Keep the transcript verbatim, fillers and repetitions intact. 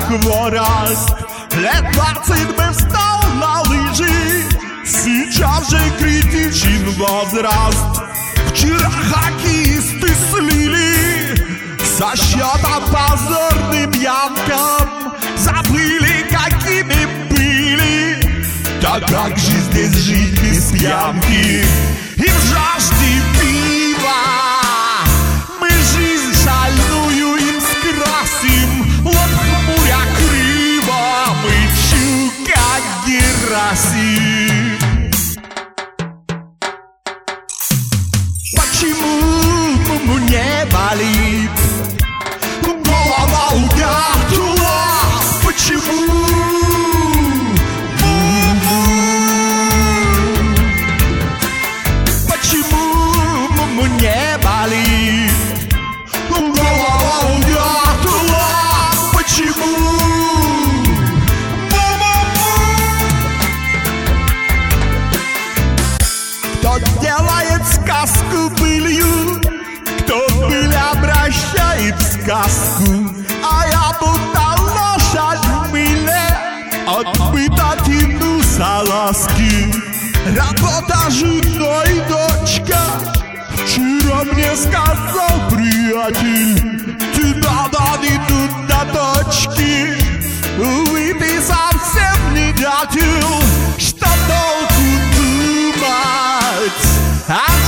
хворост. Лет двадцать бы встал на лыжи, сейчас же критичен возраст. Вчера хоккеисты слили со счета позорным янкам, забыли, какими были. Да как же здесь жить без пьянки и в жажде пива? Мы жизнь шальную им скрасим, лоб хмуря криво, мы чу как Герасим. Почему мне болит голова у дятла? Почему? Почему мне болит голова у дятла? Почему? Кто делает сказку былью, кто быль обращает в сказку, а я будто лошадь в мыле, отбыта тяну салазки. Работа женой, дочка, вчера мне сказал приятель, ты надо не тут до точки. Увы, ты совсем не дятел, что толку думать?